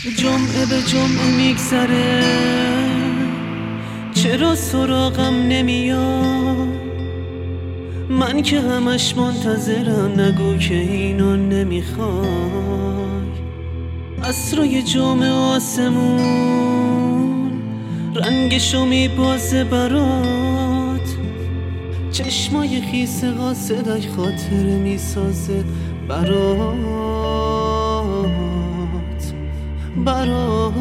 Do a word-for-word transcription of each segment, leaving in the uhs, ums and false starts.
جمعه به جمعه میگذره، چرا سراغم نمیاد؟ من که همش منتظرم، نگو که اینو نمیخوای. عصرای جمعه آسمون رنگشو میبازه برات، چشمای خیس قاصدک خاطره میسازه برات برات.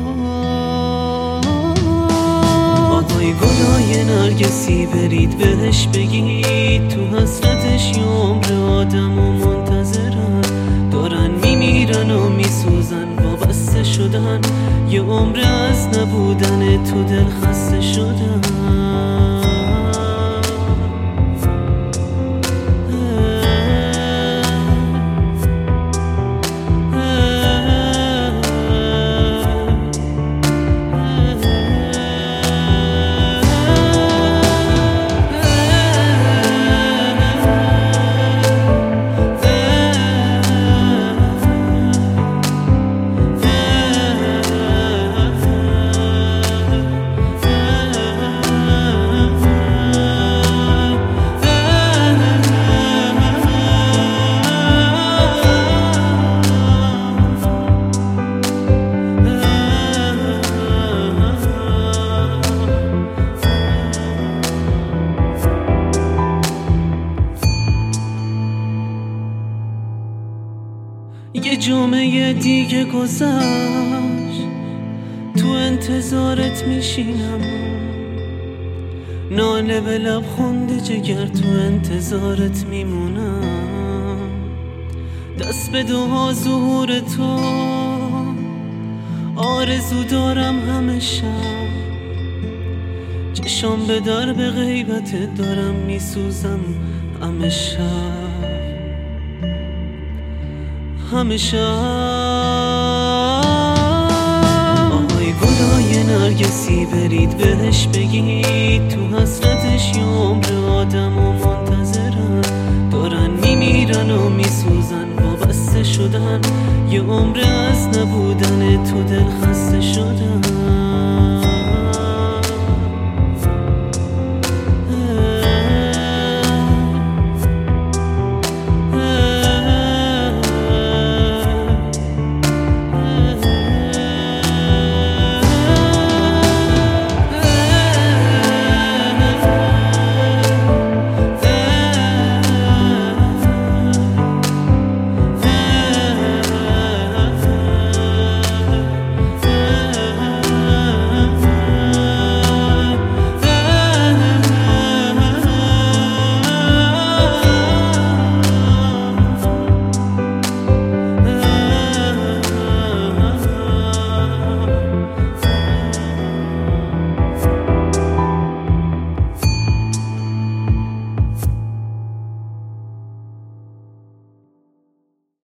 آقای گلای نرگسی برید بهش بگید، تو حسرتش یه عمر آدم و منتظرن، دارن میمیرن و میسوزن، وابسته شدن، یه عمر از نبودن تو دل خسته شدن. یه جمعه دیگه گذشت، تو انتظارت میشینم، ناله به لب خونده جگر، تو انتظارت میمونم. دست به دعا ظهور تو آرزو دارم همه شب، چشام به در به غیبتت دارم میسوزم همه شب همه شب. آقای گلای نرگسی برید بهش بگید، تو حسرتش یه عمر آدم و منتظرن، دارن میمیرن و میسوزن، وابسته شدن، یه عمر از نبودن تو دل